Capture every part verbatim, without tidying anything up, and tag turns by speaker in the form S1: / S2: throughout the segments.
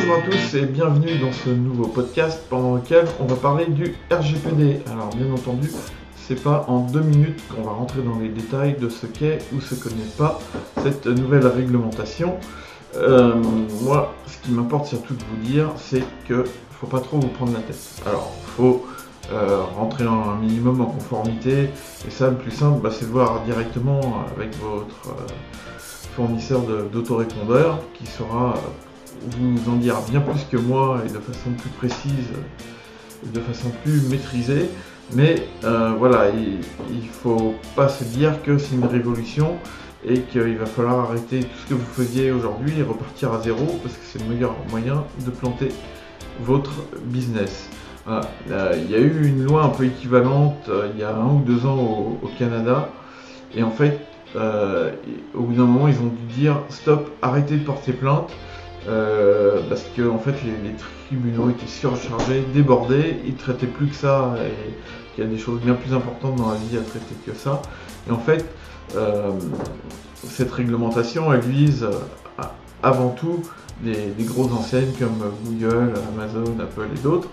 S1: Bonjour à tous et bienvenue dans ce nouveau podcast pendant lequel on va parler du R G P D. Alors bien entendu, c'est pas en deux minutes qu'on va rentrer dans les détails de ce qu'est ou ce que n'est pas cette nouvelle réglementation. Euh, moi, ce qui m'importe surtout de vous dire, c'est que faut pas trop vous prendre la tête. Alors, faut euh, rentrer un minimum en conformité, et ça, le plus simple, bah, c'est de voir directement avec votre euh, fournisseur d'autorépondeur qui saura vous en dire bien plus que moi et de façon plus précise et de façon plus maîtrisée. Mais euh, voilà, il, il faut pas se dire que c'est une révolution et qu'il va falloir arrêter tout ce que vous faisiez aujourd'hui et repartir à zéro parce que c'est le meilleur moyen de planter votre business. Voilà. Euh, il y a eu une loi un peu équivalente euh, il y a un ou deux ans au, au Canada et en fait euh, au bout d'un moment ils ont dû dire stop, arrêtez de porter plainte. Euh, parce que en fait les, les tribunaux étaient surchargés, débordés, ils traitaient plus que ça et qu'il y a des choses bien plus importantes dans la vie à traiter que ça. Et en fait, euh, cette réglementation elle vise à, avant tout les, les grosses enseignes comme Google, Amazon, Apple et d'autres.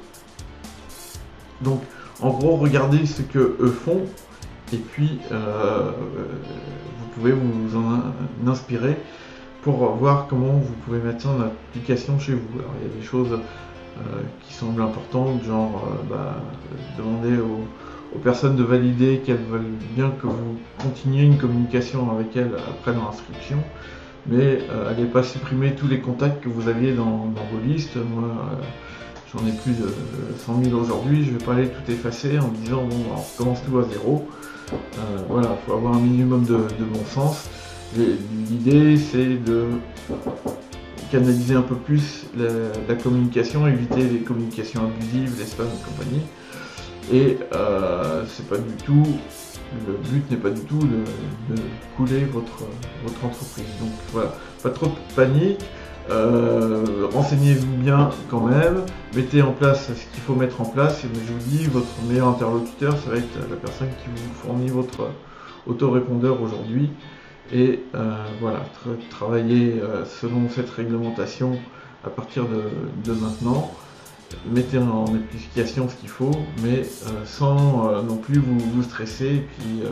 S1: Donc en gros, regardez ce que eux font et puis euh, vous pouvez vous en inspirer pour voir comment vous pouvez mettre ça en application chez vous. Alors il y a des choses euh, qui semblent importantes, genre euh, bah, demander aux, aux personnes de valider qu'elles veulent bien que vous continuiez une communication avec elles après leur inscription, mais euh, allez pas supprimer tous les contacts que vous aviez dans, dans vos listes. Moi euh, j'en ai plus de cent mille aujourd'hui, je vais pas aller tout effacer en disant bon on recommence tout à zéro. Euh, voilà, il faut avoir un minimum de, de bon sens. L'idée c'est de canaliser un peu plus la, la communication, éviter les communications abusives, les spams et compagnie. Et euh, c'est pas du tout, le but n'est pas du tout de, de couler votre, votre entreprise. Donc voilà, pas trop de panique, euh, renseignez-vous bien quand même, mettez en place ce qu'il faut mettre en place. Et je vous dis, votre meilleur interlocuteur, ça va être la personne qui vous fournit votre autorépondeur aujourd'hui. Et euh, voilà, tra travailler euh, selon cette réglementation à partir de, de maintenant. Mettez en application ce qu'il faut, mais euh, sans euh, non plus vous, vous stresser et puis euh,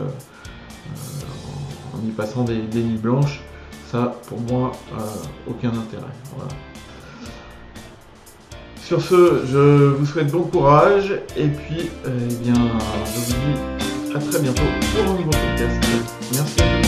S1: euh, en y passant des, des nuits blanches. Ça, pour moi, euh, aucun intérêt. Voilà. Sur ce, je vous souhaite bon courage et puis, euh, eh bien, je vous dis à très bientôt pour un nouveau podcast. Merci.